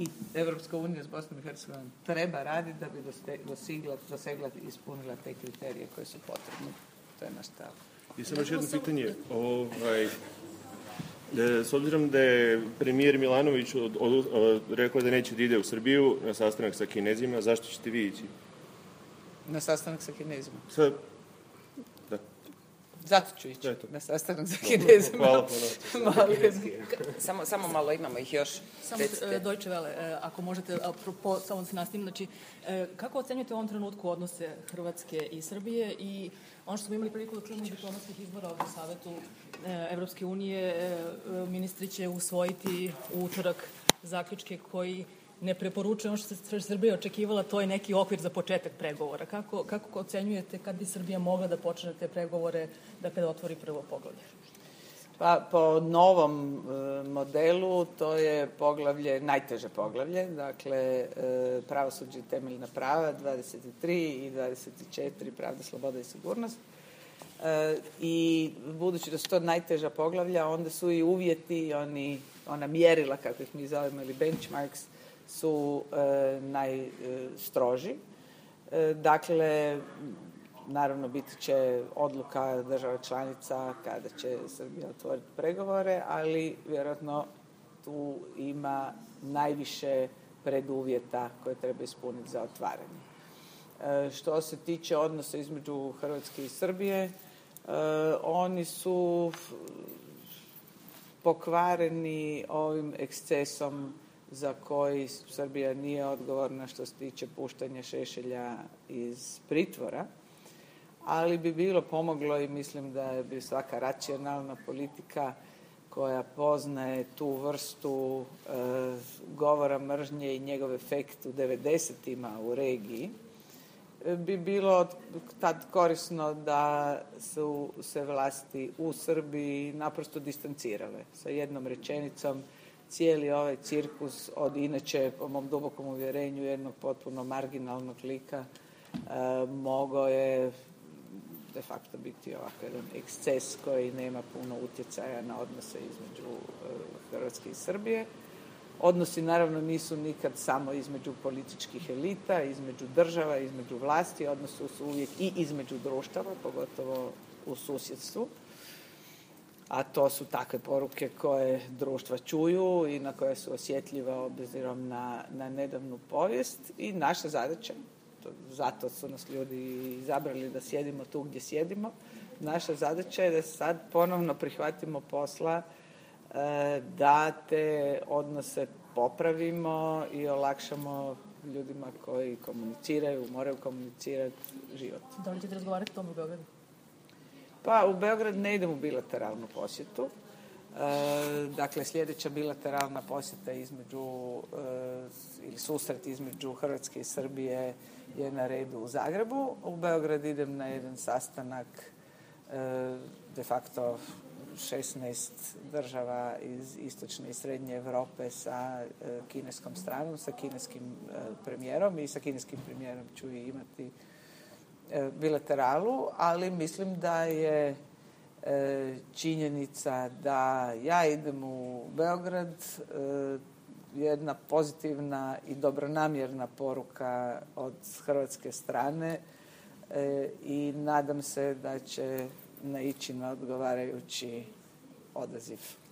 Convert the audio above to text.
i Evropska unija s Bosnom i Hercegovinom treba raditi da bi dosegla i ispunila te kriterije koje su potrebne. To je naš stav. I samo još jedno pitanje. S obzirom da je premijer Milanović rekao da neće da ide u Srbiju na sastanak sa Kinezima, zašto ćete vi ići? Na sastanak sa Kinezima? Da. Zato ću ići na sastanak sa Kinezima. Hvala. Samo malo, imamo ih još. Samo Deutsche Welle, ako možete, apropo, samo da se nastavim, znači, kako ocenjujete u ovom trenutku odnose Hrvatske i Srbije i ono što smo imali priliku da čujemo diplomatskih izbora ovdje u Savetu Evropske unije, ministri će usvojiti u utorak zaključke koji ne preporučuje ono što se Srbija očekivala, to je neki okvir za početak pregovora. Kako ocenjujete kad bi Srbija mogla da počne te pregovore, dakle da otvori prvo poglavlje? Pa po novom modelu to je poglavlje, najteže poglavlje, dakle pravosuđe i temeljna prava 23 i 24 pravda, sloboda i sigurnost. I budući da su to najteža poglavlja, onda su i uvjeti, ona mjerila, kako ih mi zovemo, ili benchmarks, su najstroži. Dakle, naravno biti će odluka država članica kada će Srbija otvoriti pregovore, ali vjerojatno tu ima najviše preduvjeta koje treba ispuniti za otvaranje. Što se tiče odnosa između Hrvatske i Srbije, oni su pokvareni ovim ekscesom za koji Srbija nije odgovorna što se tiče puštanja Šešelja iz pritvora, ali bi bilo pomoglo i mislim da bi svaka racionalna politika koja poznaje tu vrstu govora mržnje i njegov efekt u 90-ima u regiji, bi bilo tad korisno da su se vlasti u Srbiji naprosto distancirale. Sa jednom rečenicom, cijeli ovaj cirkus od inače, po mom dubokom uvjerenju, jednog potpuno marginalnog lika mogao je de facto biti ovako jedan eksces koji nema puno utjecaja na odnose između Hrvatske i Srbije. Odnosi naravno nisu nikad samo između političkih elita, između država, između vlasti, odnosi su uvijek i između društava, pogotovo u susjedstvu. A to su takve poruke koje društva čuju i na koje su osjetljive obzirom na nedavnu povijest. I naša zadaća, zato su nas ljudi izabrali da sjedimo tu gdje sjedimo, naša zadaća je da sad ponovno prihvatimo posla da te odnose popravimo i olakšamo ljudima koji komuniciraju, moraju komunicirati život. Da li ćete razgovarati o tom u Beogradu? Pa u Beograd ne idem u bilateralnu posjetu. Dakle, sljedeća bilateralna posjeta ili susret između Hrvatske i Srbije je na redu u Zagrebu. U Beograd idem na jedan sastanak de facto 16 država iz istočne i srednje Europe sa kineskom stranom, sa kineskim premijerom i sa kineskim premijerom ću i imati bilateralu, ali mislim da je činjenica da ja idem u Beograd jedna pozitivna i dobronamjerna poruka od hrvatske strane i nadam se da će naići na odgovarajući odaziv.